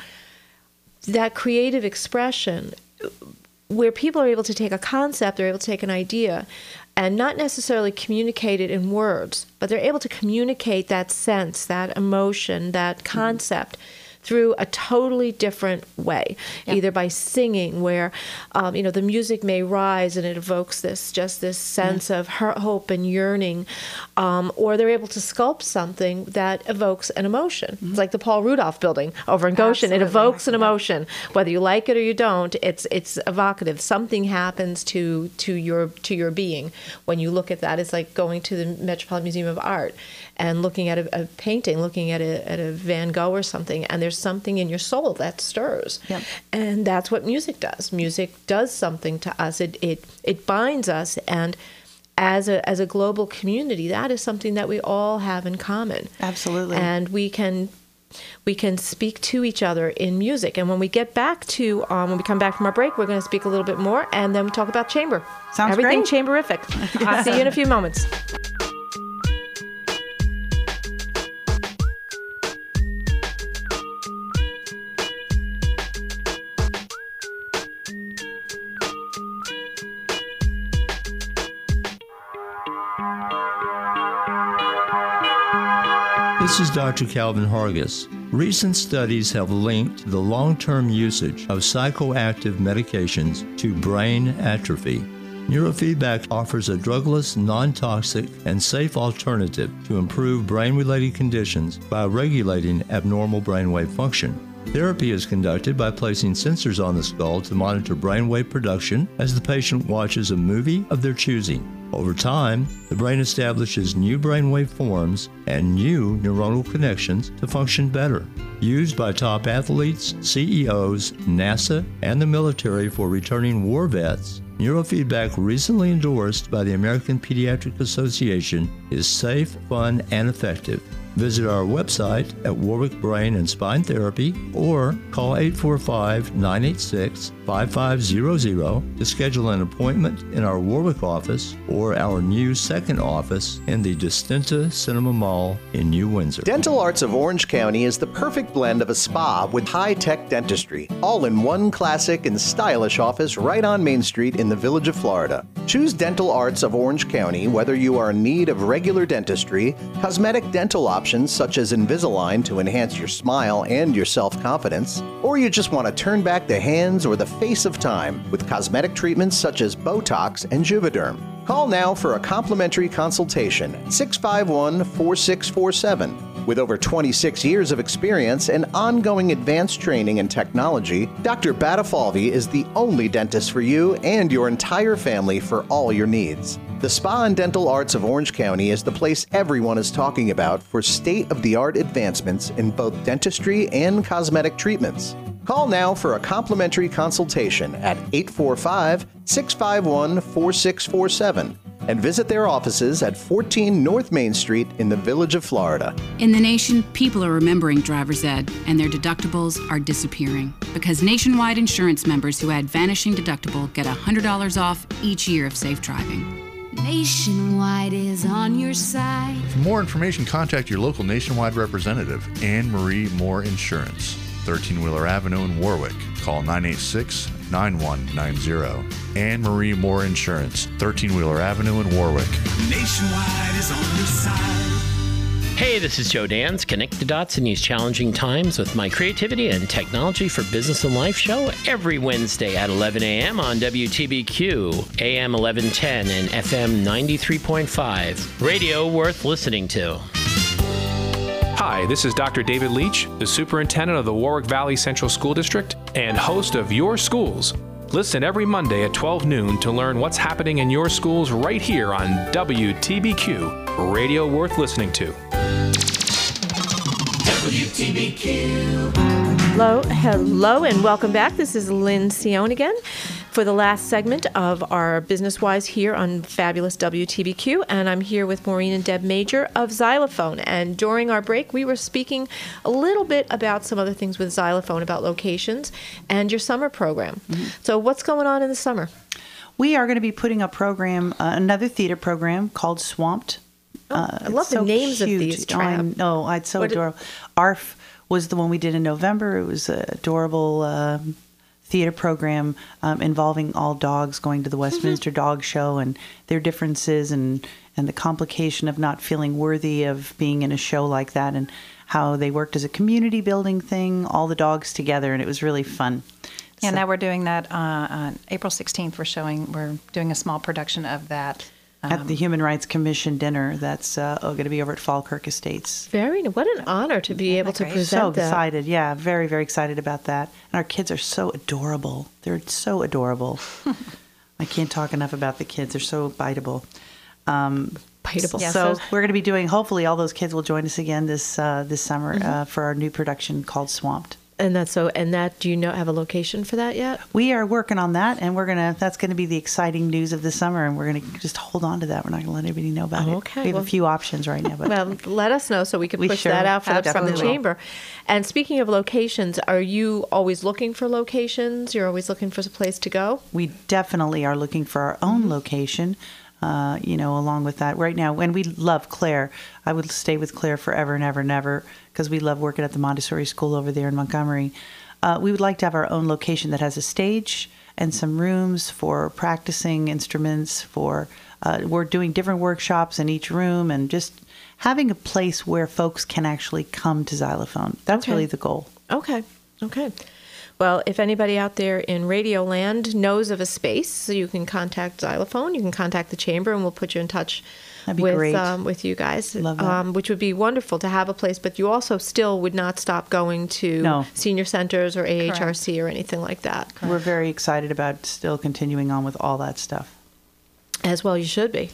that creative expression, where people are able to take a concept, they're able to take an idea, and not necessarily communicate it in words, but they're able to communicate that sense, that emotion, that concept through a totally different way, either by singing, where the music may rise and it evokes this sense of hope and yearning, or they're able to sculpt something that evokes an emotion. It's like the Paul Rudolph building over in Goshen. It evokes an emotion, whether you like it or you don't. It's evocative. Something happens to your being when you look at that. It's like going to the Metropolitan Museum of Art and looking at a painting, looking at a Van Gogh or something, and there's something in your soul that stirs. Yep. And that's what music does. Music does something to us. It binds us, and as a global community, that is something that we all have in common. Absolutely. And we can speak to each other in music. And when we get back to when we come back from our break, we're going to speak a little bit more, and then we talk about chamber. Sounds Everything great. chamberific. I'll see you in a few moments. This is Dr. Calvin Hargis. Recent studies have linked the long-term usage of psychoactive medications to brain atrophy. Neurofeedback offers a drugless, non-toxic, and safe alternative to improve brain-related conditions by regulating abnormal brainwave function. Therapy is conducted by placing sensors on the skull to monitor brainwave production as the patient watches a movie of their choosing. Over time, the brain establishes new brainwave forms and new neuronal connections to function better. Used by top athletes, CEOs, NASA, and the military for returning war vets, neurofeedback, recently endorsed by the American Pediatric Association, is safe, fun, and effective. Visit our website at Warwick Brain and Spine Therapy or call 845-986-5500 to schedule an appointment in our Warwick office or our new second office in the Distinta Cinema Mall in New Windsor. Dental Arts of Orange County is the perfect blend of a spa with high-tech dentistry, all in one classic and stylish office right on Main Street in the Village of Florida. Choose Dental Arts of Orange County whether you are in need of regular dentistry, cosmetic dental options such as Invisalign to enhance your smile and your self-confidence, or you just want to turn back the hands or the face of time with cosmetic treatments such as Botox and Juvederm. Call now for a complimentary consultation at 651-4647. With over 26 years of experience and ongoing advanced training and technology, Dr. Batafalvi is the only dentist for you and your entire family for all your needs. The Spa and Dental Arts of Orange County is the place everyone is talking about for state-of-the-art advancements in both dentistry and cosmetic treatments. Call now for a complimentary consultation at 845-651-4647 and visit their offices at 14 North Main Street in the Village of Florida. In the nation, people are remembering driver's ed, and their deductibles are disappearing because Nationwide insurance members who add Vanishing Deductible get $100 off each year of safe driving. Nationwide is on your side. For more information, contact your local Nationwide representative, Anne Marie Moore Insurance, 13 Wheeler Avenue in Warwick. Call 986-9190. Anne Marie Moore Insurance, 13 Wheeler Avenue in Warwick. Nationwide is on your side. Hey, this is Joe Dans. Connect the dots in these challenging times with my creativity and technology for business and life show every Wednesday at 11 a.m. on WTBQ, AM 1110 and FM 93.5. Radio worth listening to. Hi, this is Dr. David Leach, the superintendent of the Warwick Valley Central School District and host of Your Schools. Listen every Monday at 12 noon to learn what's happening in your schools right here on WTBQ, radio worth listening to. WTBQ. Hello, and welcome back. This is Lynn Cione again for the last segment of our Business Wise here on fabulous WTBQ, and I'm here with Maureen and Deb Major of Xylophone. And during our break, we were speaking a little bit about some other things with Xylophone, about locations and your summer program. Mm-hmm. So what's going on in the summer? We are going to be putting a program, another theater program called Swamped. I love the names cute. of these. No, it's so adorable. ARF was the one we did in November. It was an adorable theater program involving all dogs going to the Westminster Dog Show and their differences and the complication of not feeling worthy of being in a show like that, and how they worked as a community building thing, all the dogs together, and it was really fun. Yeah, now we're doing that on April 16th. We're doing a small production of that. At the Human Rights Commission dinner that's going to be over at Falkirk Estates. What an honor to be able to present so that. Excited, yeah, very, very excited about that. And our kids are so adorable. They're so adorable. I can't talk enough about the kids. They're so biteable. Biteable. Yeah, so we're going to be doing, hopefully all those kids will join us again this summer for our new production called Swamped. And do you have a location for that yet? We are working on that, and that's going to be the exciting news of the summer, and we're going to just hold on to that. We're not going to let anybody know about it. Okay. We have a few options right now. But well, let us know so we can push that out from the chamber. And speaking of locations, are you always looking for locations? You're always looking for a place to go? We definitely are looking for our own location. Along with that right now, and we love Claire. I would stay with Claire forever and ever and ever because we love working at the Montessori school over there in Montgomery. We would like to have our own location that has a stage and some rooms for practicing instruments. We're doing different workshops in each room and just having a place where folks can actually come to Xylophone. That's really the goal. Okay. Well, if anybody out there in Radio Land knows of a space, so you can contact Xylophone, you can contact the chamber, and we'll put you in touch with you guys. Love that. Which would be wonderful to have a place. But you also still would not stop going to senior centers or AHRC or anything like that. Correct. We're very excited about still continuing on with all that stuff. As well you should be.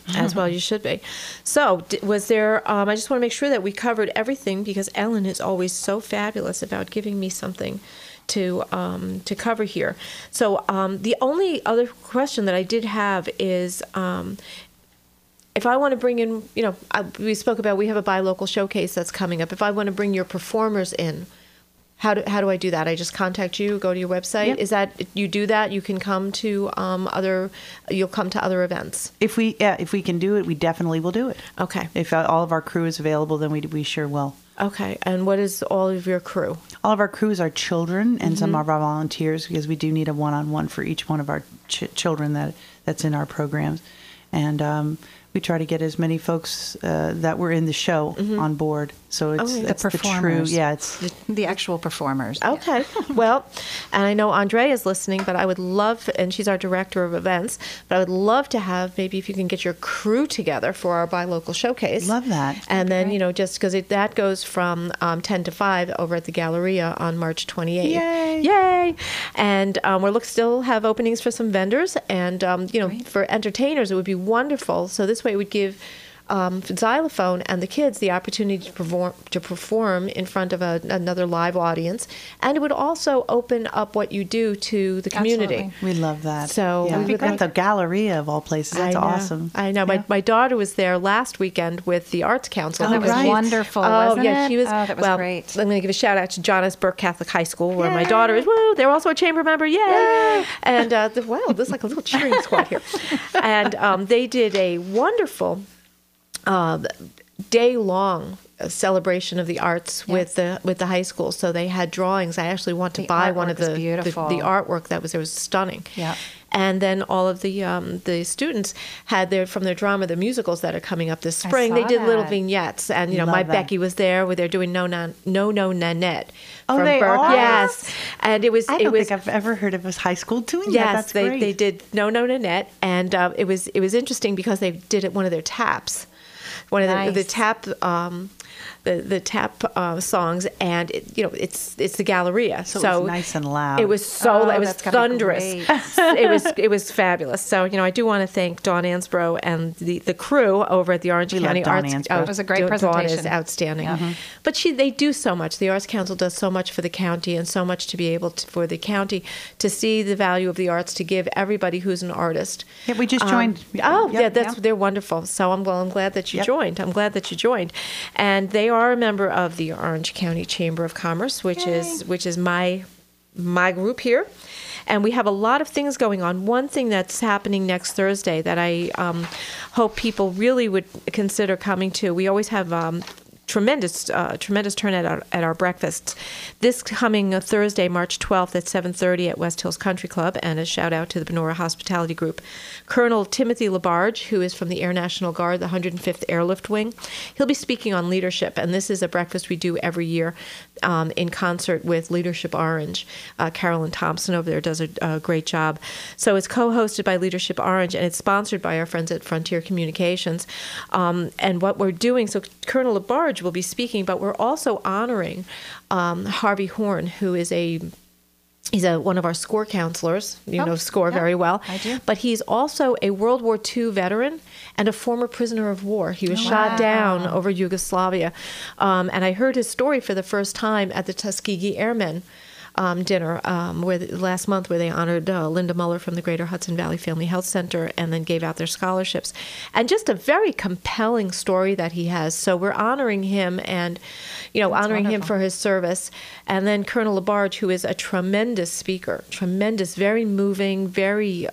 So was there, I just want to make sure that we covered everything because Ellen is always so fabulous about giving me something to cover here. So the only other question that I did have is if I want to bring in, we spoke about, we have a Buy Local showcase that's coming up. If I want to bring your performers in, how do I do that? I just contact you, go to your website. Yep. Is that, you do that? You can come to you'll come to other events. If we can do it, we definitely will do it. Okay. If all of our crew is available, then we sure will. Okay. And what is all of your crew? All of our crews are children and some of our volunteers, because we do need a one-on-one for each one of our children that's in our programs. And we try to get as many folks that were in the show on board. So it's the performers. It's the actual performers. Okay. Well, and I know Andrea is listening, but I would love, and she's our director of events, but I would love to have, maybe if you can get your crew together for our Buy Local showcase. Love that. And then, just because that goes from 10 to 5 over at the Galleria on March 28th. Yay! Yay! And we're still have openings for some vendors, and, for entertainers, it would be wonderful. So this way it would give Xylophone and the kids the opportunity to perform in front of another live audience, and it would also open up what you do to the community. Absolutely. We love that. So we've got the Galleria of all places. That's awesome. I know. Yeah. My daughter was there last weekend with the Arts Council. Oh, that was wonderful. Wasn't it? She was. Oh, that was great. I'm going to give a shout out to John S. Burke Catholic High School, where my daughter is. Woo! They're also a chamber member. Yay! And there's like a little cheering squad here, and they did a wonderful day-long celebration of the arts with the high school. So they had drawings. I actually want to buy one of the artwork that was stunning. Yeah. And then all of the students had from their drama, the musicals that are coming up this spring. They did little vignettes, and my Becky was there where they're doing No Nanette. Oh, from they Burke. are? Yes, and it was. I don't think I've ever heard of a high school doing that. Yes, That's great. they did No Nanette, and it was interesting because they did it one of their taps. One of the tap, the tap songs, and it's the Galleria. So it was nice and loud. It was it was thunderous. it was fabulous. So I do want to thank Dawn Ansbro and the crew over at the Orange County Arts. It was a great presentation. Dawn is outstanding. Yeah. But they do so much. The Arts Council does so much for the county, and so much to be able for the county to see the value of the arts, to give everybody who's an artist. Yeah, we just joined. They're wonderful. So I'm glad that you joined. I'm glad that you joined, and they are a member of the Orange County Chamber of Commerce, which is my group here. And we have a lot of things going on. One thing that's happening next Thursday that I hope people really would consider coming to. We always have tremendous turnout at our breakfasts. This coming Thursday, March 12th at 7:30 at West Hills Country Club, and a shout out to the Benora Hospitality Group. Colonel Timothy Labarge, who is from the Air National Guard, the 105th Airlift Wing, he'll be speaking on leadership, and this is a breakfast we do every year in concert with Leadership Orange. Carolyn Thompson over there does a great job. So it's co-hosted by Leadership Orange, and it's sponsored by our friends at Frontier Communications. And what we're doing, so Colonel Labarge will be speaking, but we're also honoring Harvey Horn, who is he's one of our SCORE counselors. You know SCORE very well. I do. But he's also a World War II veteran and a former prisoner of war. He was shot down over Yugoslavia. And I heard his story for the first time at the Tuskegee Airmen dinner last month, where they honored Linda Muller from the Greater Hudson Valley Family Health Center, and then gave out their scholarships. And just a very compelling story that he has. So we're honoring him, and honoring him for his service. And then Colonel Labarge, who is a tremendous speaker, very moving, very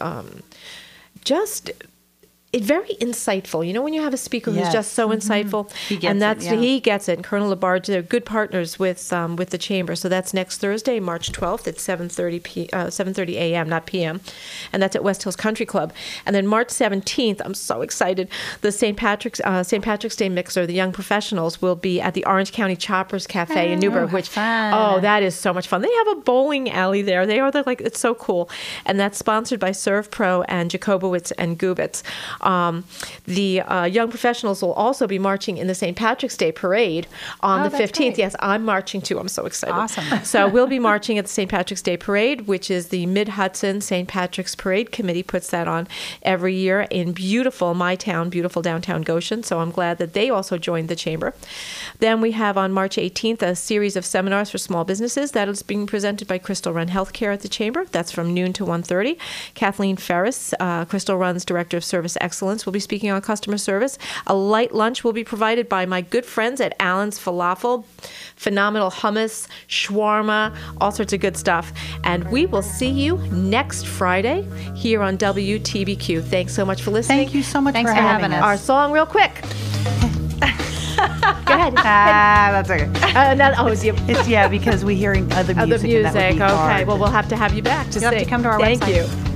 very insightful. When you have a speaker who's just so insightful, he gets it. And Colonel Labarge, they're good partners with the chamber. So that's next Thursday, March 12th at 7:30 a.m., not p.m., and that's at West Hills Country Club. And then March 17th, I'm so excited. The St. Patrick's Day Mixer, the Young Professionals, will be at the Orange County Choppers Cafe in Newburgh. That is so much fun. They have a bowling alley there. It's so cool, and that's sponsored by ServPro and Jacobowitz and Gubitz. The Young Professionals will also be marching in the St. Patrick's Day Parade on the 15th. Great. Yes, I'm marching too. I'm so excited. Awesome. So we'll be marching at the St. Patrick's Day Parade, which is the Mid-Hudson St. Patrick's Parade Committee puts that on every year in beautiful downtown Goshen. So I'm glad that they also joined the chamber. Then we have on March 18th a series of seminars for small businesses that is being presented by Crystal Run Healthcare at the chamber. That's from noon to 1:30. Kathleen Ferris, Crystal Run's Director of Service Excellence, excellence. We'll be speaking on customer service. A light lunch will be provided by my good friends at Allen's Falafel. Phenomenal hummus, shawarma, all sorts of good stuff. And we will see you next Friday here on WTBQ. Thanks so much for listening. Thank you so much Thanks for for having having us. us. Our song real quick. Go ahead. That's okay. It's because we're hearing other music. Other music. And that would be Okay. hard. Well, we'll have to have you back to You'll have sing. to come to our Thank website. you.